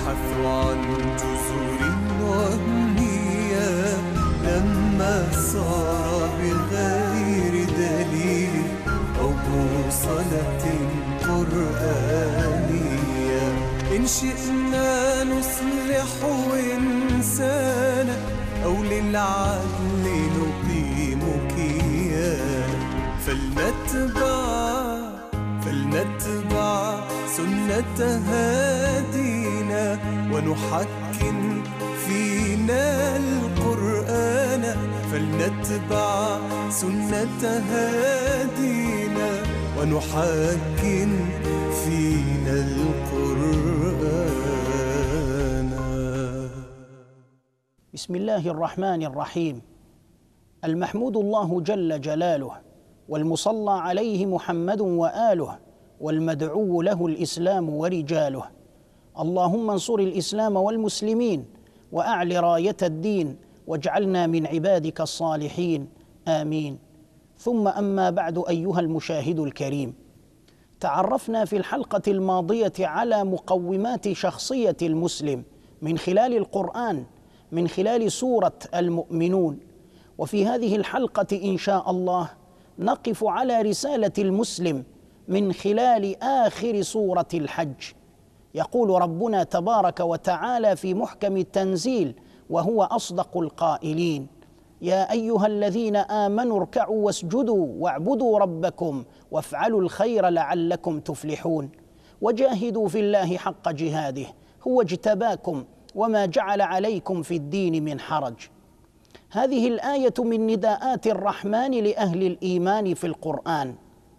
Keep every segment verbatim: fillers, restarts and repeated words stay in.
نبحث عن جذور وهمية لما صار بغير دليل أو بوصلة قرآنية. إن شئنا نصلح إنسانا أو للعدل نقيم كيانا فلنتبع فلنتبع سنة هادينا ونحكم فينا القرآن. فلنتبع سنة هادينا ونحكم فينا القرآن. بسم الله الرحمن الرحيم. المحمود الله جل جلاله، والمصلى عليه محمد وآله، والمدعو له الإسلام ورجاله. اللهم انصر الإسلام والمسلمين وأعل راية الدين واجعلنا من عبادك الصالحين، آمين. ثم أما بعد، أيها المشاهد الكريم، تعرفنا في الحلقة الماضية على مقومات شخصية المسلم من خلال القرآن، من خلال سورة المؤمنون. وفي هذه الحلقة إن شاء الله نقف على رسالة المسلم من خلال آخر سورة الحج. يقول ربنا تبارك وتعالى في محكم التنزيل وهو أصدق القائلين: يا أيها الذين آمنوا اركعوا واسجدوا واعبدوا ربكم وافعلوا الخير لعلكم تفلحون وجاهدوا في الله حق جهاده هو اجتباكم وما جعل عليكم في الدين من حرج. هذه الآية من نداءات الرحمن لأهل الإيمان في القرآن.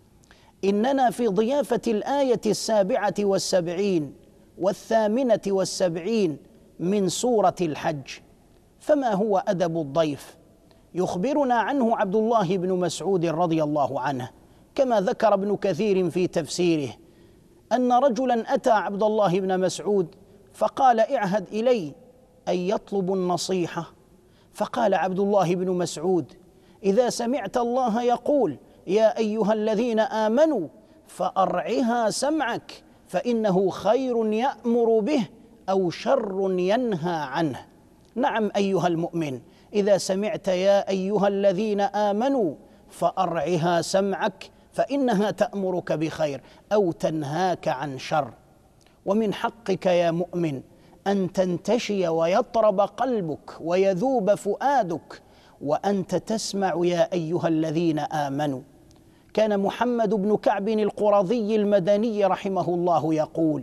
إننا في ضيافة الآية السابعة والسبعين والثامنة والسبعين من سورة الحج. فما هو أدب الضيف؟ يخبرنا عنه عبد الله بن مسعود رضي الله عنه، كما ذكر ابن كثير في تفسيره أن رجلا أتى عبد الله بن مسعود فقال: اعهد إلي أن يطلب النصيحة. فقال عبد الله بن مسعود: إذا سمعت الله يقول يا أيها الذين آمنوا فأرعها سمعك فإنه خير يأمر به أو شر ينهى عنه. نعم أيها المؤمن، إذا سمعت يا أيها الذين آمنوا فأرعها سمعك فإنها تأمرك بخير أو تنهاك عن شر. ومن حقك يا مؤمن أن تنتشي ويطرب قلبك ويذوب فؤادك وأنت تسمع يا أيها الذين آمنوا. كان محمد بن كعب القرظي المدني رحمه الله يقول: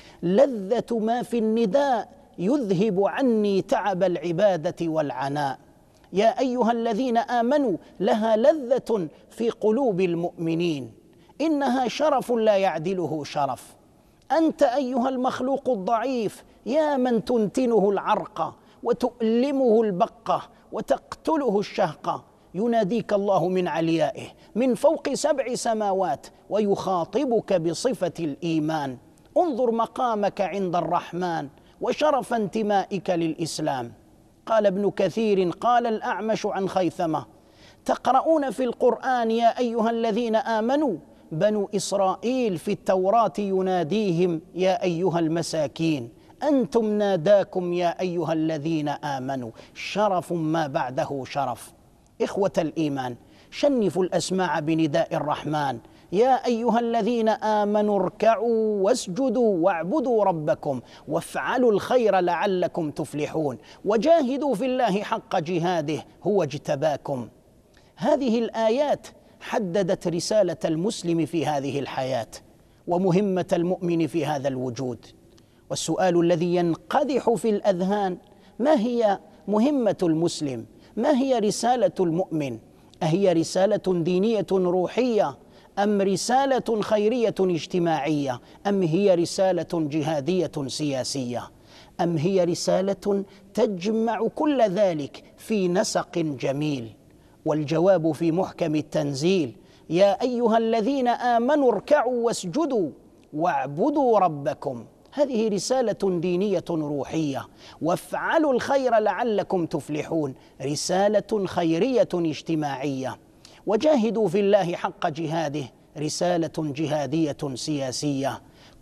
لذة ما في النداء يذهب عني تعب العبادة والعناء. يا أيها الذين آمنوا لها لذة في قلوب المؤمنين، إنها شرف لا يعدله شرف. أنت أيها المخلوق الضعيف يا من تنتنه العرقة وتؤلمه البقة وتقتله الشهقة، يناديك الله من عليائه من فوق سبع سماوات ويخاطبك بصفة الإيمان. انظر مقامك عند الرحمن وشرف انتمائك للإسلام. قال ابن كثير: قال الأعمش عن خيثمة: تقرؤون في القرآن يا أيها الذين آمنوا، بنو إسرائيل في التوراة يناديهم يا أيها المساكين، أنتم ناداكم يا أيها الذين آمنوا. شرف ما بعده شرف. إخوة الإيمان، شنفوا الأسماع بنداء الرحمن: يا أيها الذين آمنوا اركعوا واسجدوا واعبدوا ربكم وافعلوا الخير لعلكم تفلحون وجاهدوا في الله حق جهاده هو اجتباكم. هذه الآيات حددت رسالة المسلم في هذه الحياة ومهمة المؤمن في هذا الوجود. والسؤال الذي ينقدح في الأذهان: ما هي مهمة المسلم؟ ما هي رسالة المؤمن؟ أهي رسالة دينية روحية أم رسالة خيرية اجتماعية أم هي رسالة جهادية سياسية أم هي رسالة تجمع كل ذلك في نسق جميل؟ والجواب في محكم التنزيل: يا أيها الذين آمنوا اركعوا واسجدوا واعبدوا ربكم. هذه رسالة دينية روحية. وافعلوا الخير لعلكم تفلحون، رسالة خيرية اجتماعية. وجاهدوا في الله حق جهاده، رسالة جهادية سياسية.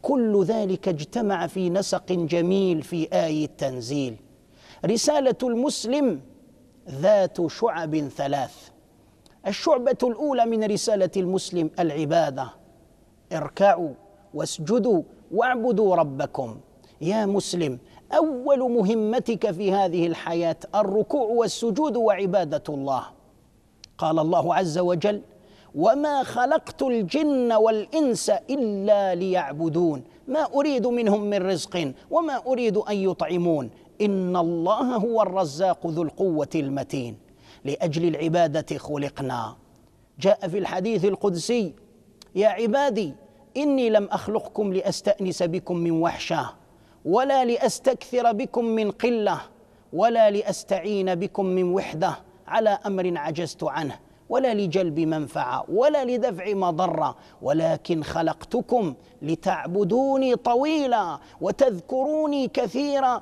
كل ذلك اجتمع في نسق جميل في آي التنزيل. رسالة المسلم ذات شعب ثلاث. الشعبة الأولى من رسالة المسلم العبادة، اركعوا واسجدوا واعبدوا ربكم. يا مسلم، أول مهمتك في هذه الحياة الركوع والسجود وعبادة الله. قال الله عز وجل: وما خلقت الجن والإنس إلا ليعبدون ما أريد منهم من رزق وما أريد أن يطعمون إن الله هو الرزاق ذو القوة المتين. لأجل العبادة خلقنا. جاء في الحديث القدسي: يا عبادي إني لم أخلقكم لأستأنس بكم من وحشة، ولا لأستكثر بكم من قلة، ولا لأستعين بكم من وحدة على أمر عجزت عنه، ولا لجلب منفعة ولا لدفع مضرة، ولكن خلقتكم لتعبدوني طويلا وتذكروني كثيرا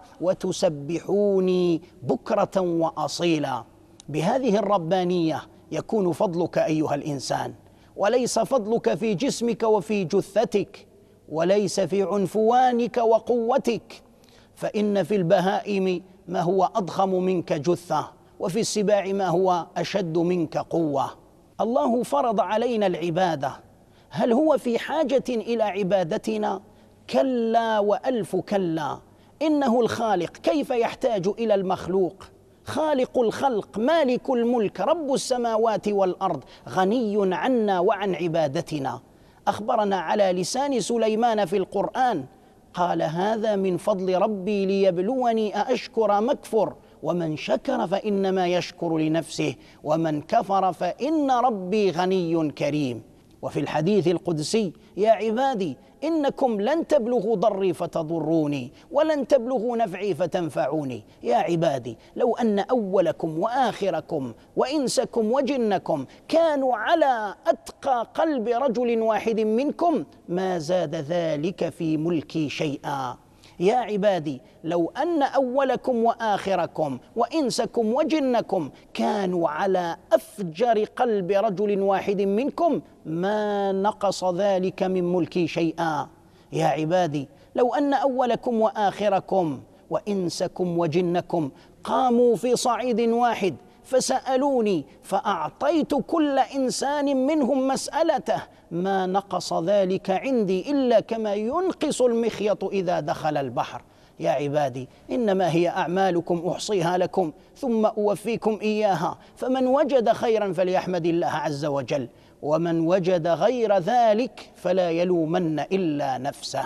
وتسبحوني بكرة وأصيلا. بهذه الربانية يكون فضلك أيها الإنسان، وليس فضلك في جسمك وفي جثتك، وليس في عنفوانك وقوتك، فإن في البهائم ما هو أضخم منك جثة، وفي السباع ما هو أشد منك قوة. الله فرض علينا العبادة، هل هو في حاجة إلى عبادتنا؟ كلا وألف كلا. إنه الخالق، كيف يحتاج إلى المخلوق؟ خالق الخلق، مالك الملك، رب السماوات والأرض، غني عنا وعن عبادتنا. أخبرنا على لسان سليمان في القرآن، قال: هذا من فضل ربي ليبلوني أأشكر أم أكفر، ومن شكر فإنما يشكر لنفسه، ومن كفر فإن ربي غني كريم. وفي الحديث القدسي: يا عبادي إنكم لن تبلغوا ضري فتضروني، ولن تبلغوا نفعي فتنفعوني. يا عبادي لو أن أولكم وآخركم وإنسكم وجنكم كانوا على أتقى قلب رجل واحد منكم ما زاد ذلك في ملكي شيئا. يا عبادي لو أن أولكم وآخركم وإنسكم وجنكم كانوا على أفجر قلب رجل واحد منكم ما نقص ذلك من ملكي شيئا. يا عبادي لو أن أولكم وآخركم وإنسكم وجنكم قاموا في صعيد واحد فسألوني فأعطيت كل إنسان منهم مسألته ما نقص ذلك عندي إلا كما ينقص المخيط إذا دخل البحر. يا عبادي إنما هي أعمالكم أحصيها لكم ثم أوفيكم إياها، فمن وجد خيرا فليحمد الله عز وجل، ومن وجد غير ذلك فلا يلومن إلا نفسه.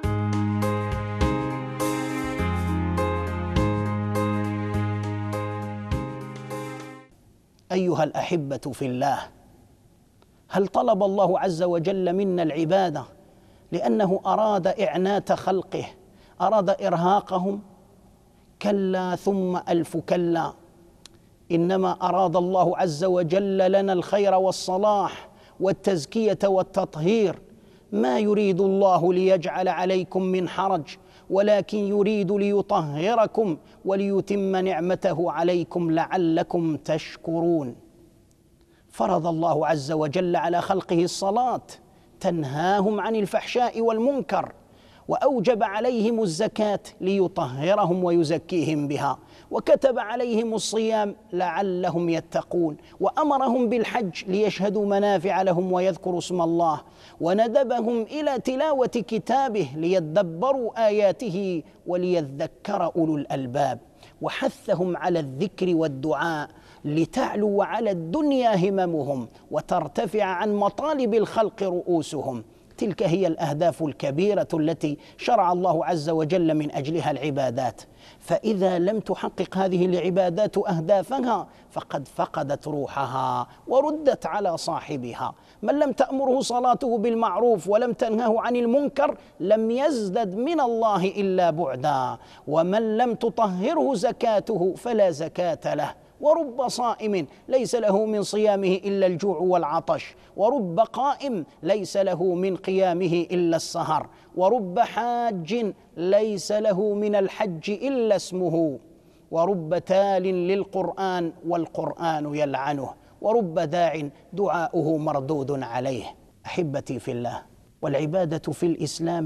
أيها الأحبة في الله، هل طلب الله عز وجل منا العبادة لأنه أراد إعنات خلقه، أراد إرهاقهم؟ كلا ثم ألف كلا. إنما أراد الله عز وجل لنا الخير والصلاح والتزكية والتطهير. ما يريد الله ليجعل عليكم من حرج، ولكن يريد ليطهركم وليتم نعمته عليكم لعلكم تشكرون. فرض الله عز وجل على خلقه الصلاة تنهاهم عن الفحشاء والمنكر، وأوجب عليهم الزكاة ليطهرهم ويزكيهم بها، وكتب عليهم الصيام لعلهم يتقون، وأمرهم بالحج ليشهدوا منافع لهم ويذكروا اسم الله، وندبهم إلى تلاوة كتابه ليدبروا آياته وليذكر أولو الألباب، وحثهم على الذكر والدعاء لتعلو على الدنيا هممهم وترتفع عن مطالب الخلق رؤوسهم. تلك هي الأهداف الكبيرة التي شرع الله عز وجل من أجلها العبادات. فإذا لم تحقق هذه العبادات أهدافها فقد فقدت روحها وردت على صاحبها. من لم تأمره صلاته بالمعروف ولم تنهه عن المنكر لم يزدد من الله إلا بعدا، ومن لم تطهره زكاته فلا زكاة له. ورب صائم ليس له من صيامه إلا الجوع والعطش، ورب قائم ليس له من قيامه إلا السهر، ورب حاج ليس له من الحج إلا اسمه، ورب تال للقرآن والقرآن يلعنه، ورب داع دعاؤه مردود عليه. أحبتي في الله، والعبادة في الإسلام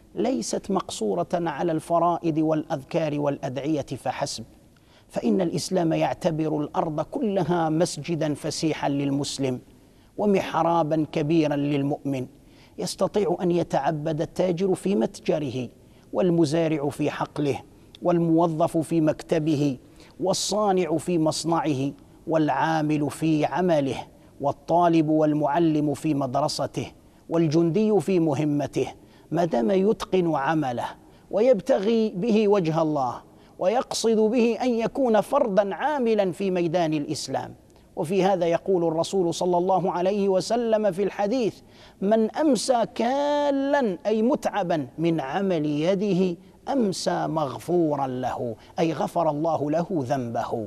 ليست مقصورة على الفرائض والأذكار والأدعية فحسب، فإن الإسلام يعتبر الأرض كلها مسجدا فسيحا للمسلم ومحرابا كبيرا للمؤمن، يستطيع أن يتعبد التاجر في متجره، والمزارع في حقله، والموظف في مكتبه، والصانع في مصنعه، والعامل في عمله، والطالب والمعلم في مدرسته، والجندي في مهمته، ما دام يتقن عمله ويبتغي به وجه الله ويقصد به أن يكون فردا عاملا في ميدان الإسلام. وفي هذا يقول الرسول صلى الله عليه وسلم في الحديث: من أمسى كالا أي متعبا من عمل يده أمسى مغفورا له، أي غفر الله له ذنبه.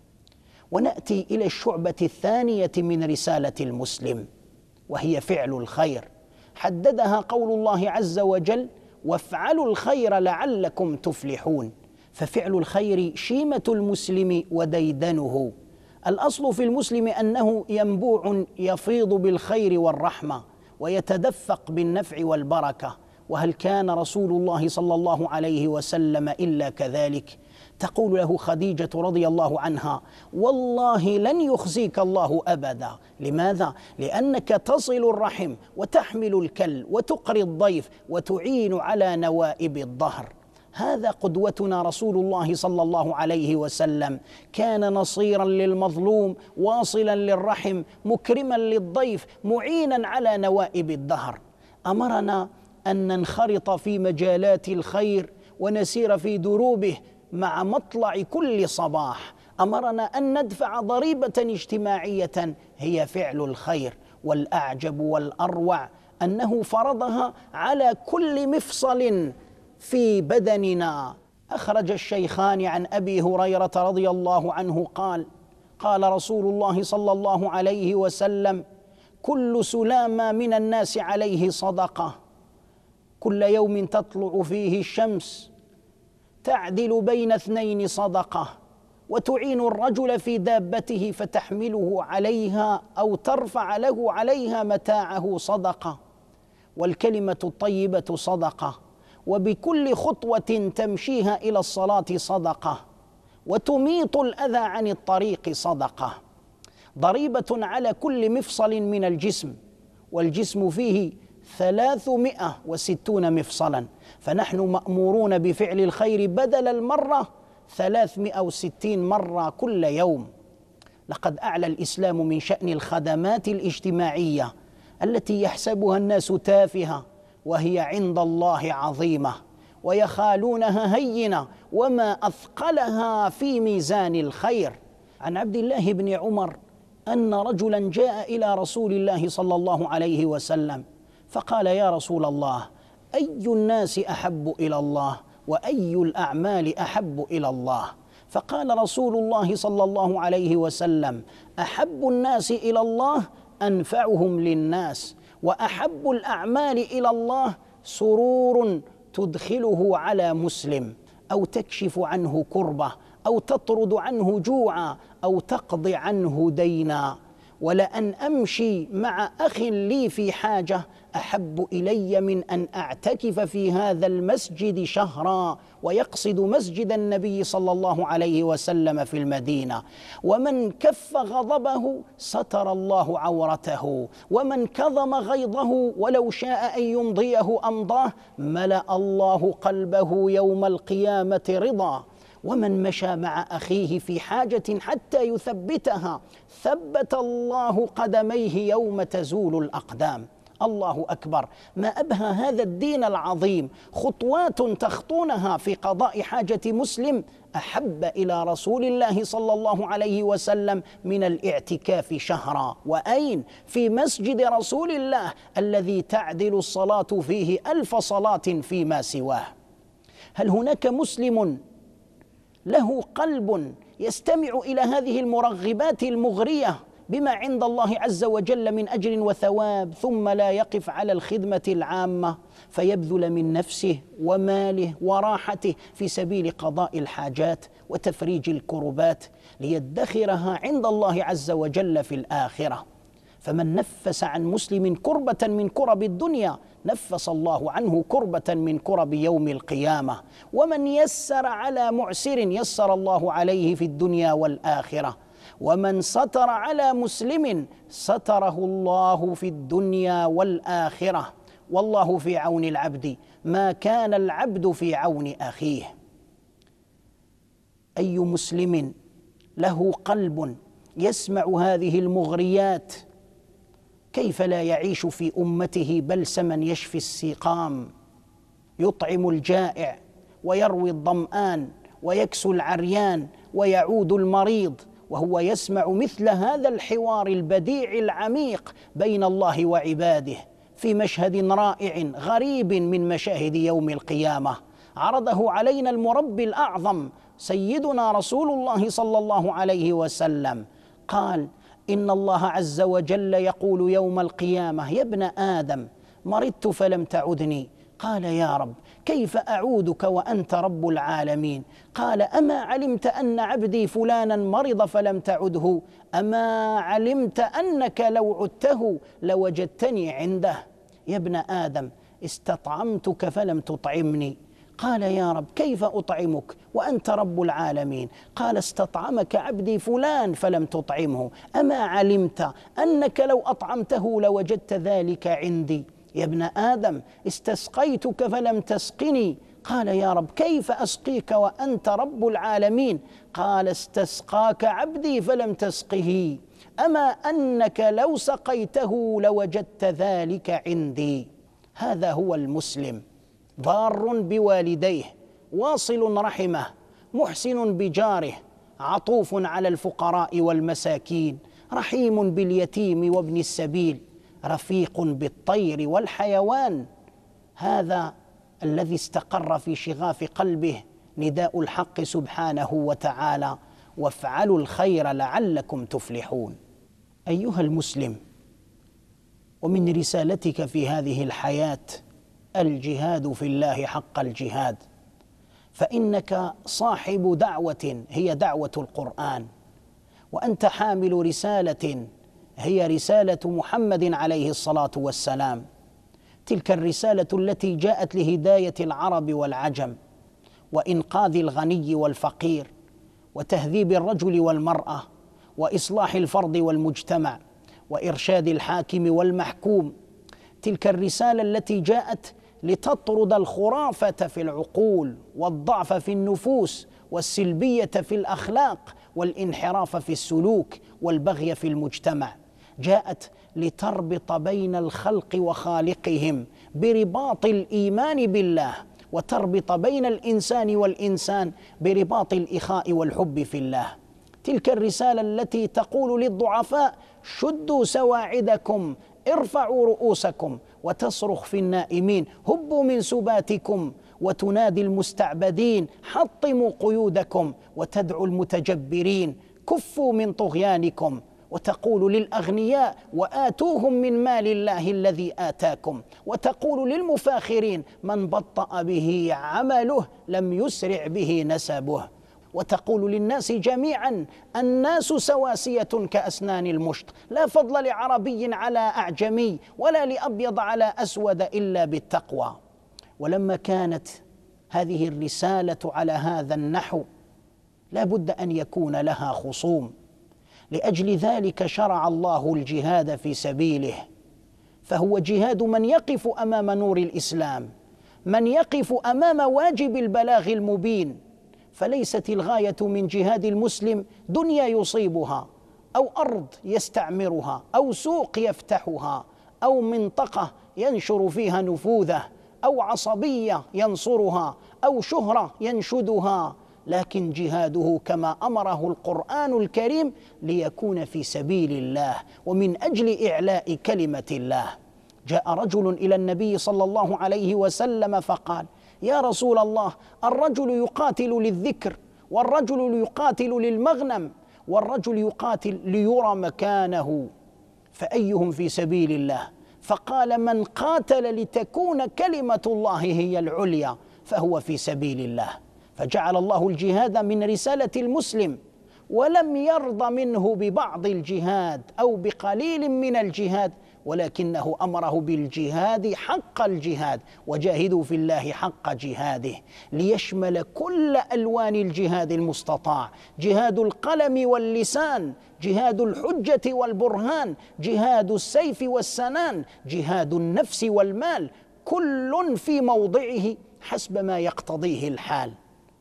ونأتي إلى الشعبة الثانية من رسالة المسلم، وهي فعل الخير، حددها قول الله عز وجل: وافعلوا الخير لعلكم تفلحون. ففعل الخير شيمة المسلم وديدنه. الأصل في المسلم أنه ينبوع يفيض بالخير والرحمة ويتدفق بالنفع والبركة. وهل كان رسول الله صلى الله عليه وسلم إلا كذلك؟ تقول له خديجة رضي الله عنها: والله لن يخزيك الله أبدا. لماذا؟ لأنك تصل الرحم وتحمل الكل وتقري الضيف وتعين على نوائب الظهر. هذا قدوتنا رسول الله صلى الله عليه وسلم، كان نصيرا للمظلوم، واصلا للرحم، مكرما للضيف، معينا على نوائب الدهر. أمرنا أن ننخرط في مجالات الخير ونسير في دروبه مع مطلع كل صباح. أمرنا أن ندفع ضريبة اجتماعية هي فعل الخير، والأعجب والأروع أنه فرضها على كل مفصل في بدننا. أخرج الشيخان عن أبي هريرة رضي الله عنه قال: قال رسول الله صلى الله عليه وسلم: كل سلامة من الناس عليه صدقة، كل يوم تطلع فيه الشمس تعدل بين اثنين صدقة، وتعين الرجل في دابته فتحمله عليها أو ترفع له عليها متاعه صدقة، والكلمة الطيبة صدقة، وبكل خطوة تمشيها إلى الصلاة صدقة، وتميط الأذى عن الطريق صدقة. ضريبة على كل مفصل من الجسم، والجسم فيه ثلاثمائة وستون مفصلا، فنحن مأمورون بفعل الخير بدل المرة ثلاثمائة وستين مرة كل يوم. لقد أعلى الإسلام من شأن الخدمات الاجتماعية التي يحسبها الناس تافهة، وهي عند الله عظيمة، ويخالونها هينة، وما أثقلها في ميزان الخير. عن عبد الله بن عمر أن رجلا جاء إلى رسول الله صلى الله عليه وسلم فقال: يا رسول الله، أي الناس أحب إلى الله، وأي الأعمال أحب إلى الله؟ فقال رسول الله صلى الله عليه وسلم: أحب الناس إلى الله أنفعهم للناس، وأحب الأعمال إلى الله سرور تدخله على مسلم، أو تكشف عنه كربة، أو تطرد عنه جوعا، أو تقضي عنه دينا. ولأن أمشي مع أخ لي في حاجة أحب إلي من أن أعتكف في هذا المسجد شهرا. ويقصد مسجد النبي صلى الله عليه وسلم في المدينة. ومن كف غضبه ستر الله عورته، ومن كظم غيظه ولو شاء أن يمضيه أمضاه ملأ الله قلبه يوم القيامة رضا. ومن مشى مع أخيه في حاجة حتى يثبتها ثبت الله قدميه يوم تزول الأقدام. الله أكبر، ما أبهى هذا الدين العظيم. خطوات تخطونها في قضاء حاجة مسلم أحب إلى رسول الله صلى الله عليه وسلم من الاعتكاف شهرا. وأين؟ في مسجد رسول الله الذي تعدل الصلاة فيه ألف صلاة فيما سواه. هل هناك مسلم له قلب يستمع إلى هذه المرغبات المغرية بما عند الله عز وجل من أجر وثواب، ثم لا يقف على الخدمة العامة فيبذل من نفسه وماله وراحته في سبيل قضاء الحاجات وتفريج الكربات ليدخرها عند الله عز وجل في الآخرة؟ فمن نفس عن مسلم كربة من كرب الدنيا نفس الله عنه كربة من كرب يوم القيامة. ومن يسر على معسر يسر الله عليه في الدنيا والآخرة. ومن ستر على مسلم ستره الله في الدنيا والآخرة. والله في عون العبد ما كان العبد في عون أخيه. أي مسلم له قلب يسمع هذه المغريات كيف لا يعيش في أمته بلسما يشفي السقام، يطعم الجائع ويروي الظمآن ويكسو العريان ويعود المريض، وهو يسمع مثل هذا الحوار البديع العميق بين الله وعباده في مشهد رائع غريب من مشاهد يوم القيامة عرضه علينا المربي الأعظم سيدنا رسول الله صلى الله عليه وسلم. قال: إن الله عز وجل يقول يوم القيامة: يا ابن آدم مرضت فلم تعدني. قال: يا رب كيف أعودك وأنت رب العالمين؟ قال: أما علمت أن عبدي فلانا مرض فلم تعده؟ أما علمت أنك لو عدته لوجدتني عنده؟ يا ابن آدم استطعمتك فلم تطعمني. قال: يا رب كيف أطعمك وأنت رب العالمين؟ قال: استطعمك عبدي فلان فلم تطعمه. أما علمت أنك لو أطعمته لوجدت ذلك عندي؟ يا ابن آدم استسقيتك فلم تسقني. قال: يا رب كيف أسقيك وأنت رب العالمين؟ قال: استسقاك عبدي فلم تسقه. أما أنك لو سقيته لوجدت ذلك عندي. هذا هو المسلم، بار بوالديه، واصل رحمه، محسن بجاره، عطوف على الفقراء والمساكين، رحيم باليتيم وابن السبيل، رفيق بالطير والحيوان. هذا الذي استقر في شغاف قلبه نداء الحق سبحانه وتعالى: وافعلوا الخير لعلكم تفلحون. أيها المسلم، ومن رسالتك في هذه الحياة الجهاد في الله حق الجهاد، فإنك صاحب دعوة هي دعوة القرآن، وأنت حامل رسالة هي رسالة محمد عليه الصلاة والسلام. تلك الرسالة التي جاءت لهداية العرب والعجم، وإنقاذ الغني والفقير، وتهذيب الرجل والمرأة، وإصلاح الفرد والمجتمع، وإرشاد الحاكم والمحكوم. تلك الرسالة التي جاءت لتطرد الخرافة في العقول، والضعف في النفوس، والسلبية في الأخلاق، والانحراف في السلوك، والبغي في المجتمع. جاءت لتربط بين الخلق وخالقهم برباط الإيمان بالله، وتربط بين الإنسان والإنسان برباط الإخاء والحب في الله. تلك الرسالة التي تقول للضعفاء: شدوا سواعدكم، ارفعوا رؤوسكم، وتصرخ في النائمين: هبوا من سباتكم، وتنادي المستعبدين: حطموا قيودكم، وتدعو المتجبرين: كفوا من طغيانكم، وتقول للأغنياء: وآتوهم من مال الله الذي آتاكم، وتقول للمفاخرين: من بطأ به عمله لم يسرع به نسبه، وتقول للناس جميعا: الناس سواسية كأسنان المشط، لا فضل لعربي على أعجمي، ولا لأبيض على أسود إلا بالتقوى. ولما كانت هذه الرسالة على هذا النحو لا بد أن يكون لها خصوم. لأجل ذلك شرع الله الجهاد في سبيله، فهو جهاد من يقف أمام نور الإسلام، من يقف أمام واجب البلاغ المبين. فليست الغاية من جهاد المسلم دنيا يصيبها، أو أرض يستعمرها، أو سوق يفتحها، أو منطقة ينشر فيها نفوذه، أو عصبية ينصرها، أو شهرة ينشدها، لكن جهاده كما أمره القرآن الكريم ليكون في سبيل الله ومن أجل إعلاء كلمة الله. جاء رجل إلى النبي صلى الله عليه وسلم فقال: يا رسول الله، الرجل يقاتل للذكر، والرجل يقاتل للمغنم، والرجل يقاتل ليرى مكانه، فأيهم في سبيل الله؟ فقال: من قاتل لتكون كلمة الله هي العليا فهو في سبيل الله. فجعل الله الجهاد من رسالة المسلم، ولم يرض منه ببعض الجهاد أو بقليل من الجهاد، ولكنه أمره بالجهاد حق الجهاد، وجاهدوا في الله حق جهاده، ليشمل كل ألوان الجهاد المستطاع: جهاد القلم واللسان، جهاد الحجة والبرهان، جهاد السيف والسنان، جهاد النفس والمال، كل في موضعه حسب ما يقتضيه الحال.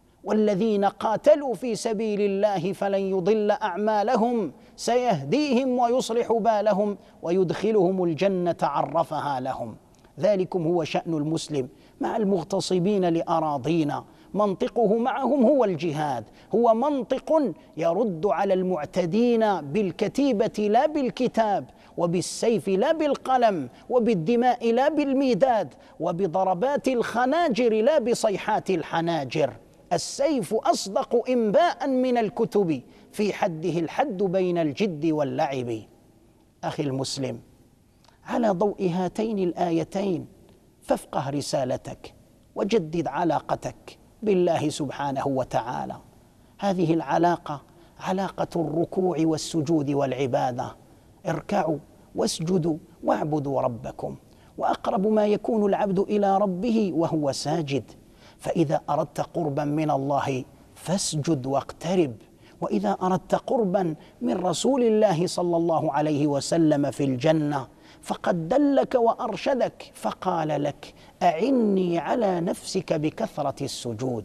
والذين قاتلوا في سبيل الله فلن يضل أعمالهم سيهديهم ويصلح بالهم ويدخلهم الجنة عرفها لهم. ذلكم هو شأن المسلم مع المغتصبين لأراضينا، منطقه معهم هو الجهاد، هو منطق يرد على المعتدين بالكتيبة لا بالكتاب، وبالسيف لا بالقلم، وبالدماء لا بالميداد، وبضربات الخناجر لا بصيحات الحناجر. السيف أصدق إنباء من الكتب، في حده الحد بين الجد واللعب. أخي المسلم، على ضوء هاتين الآيتين فافقه رسالتك وجدد علاقتك بالله سبحانه وتعالى. هذه العلاقة علاقة الركوع والسجود والعبادة. اركعوا واسجدوا واعبدوا ربكم، وأقرب ما يكون العبد إلى ربه وهو ساجد. فإذا أردت قربا من الله فاسجد واقترب، وإذا أردت قربا من رسول الله صلى الله عليه وسلم في الجنة فقد دلك وأرشدك فقال لك: أعني على نفسك بكثرة السجود.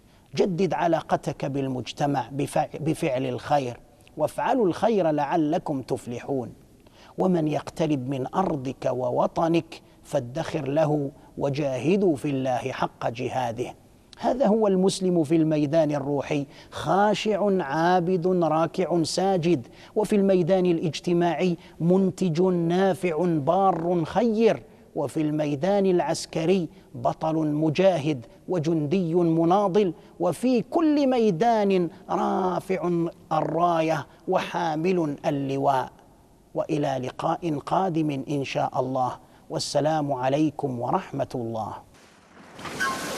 جدد علاقتك بالمجتمع بفعل الخير، وافعلوا الخير لعلكم تفلحون. ومن يقترب من أرضك ووطنك فادخر له وجاهدوا في الله حق جهاده. هذا هو المسلم في الميدان الروحي، خاشع عابد راكع ساجد، وفي الميدان الاجتماعي منتج نافع بار خير، وفي الميدان العسكري بطل مجاهد وجندي مناضل، وفي كل ميدان رافع الراية وحامل اللواء. وإلى لقاء قادم إن شاء الله، والسلام عليكم ورحمة الله.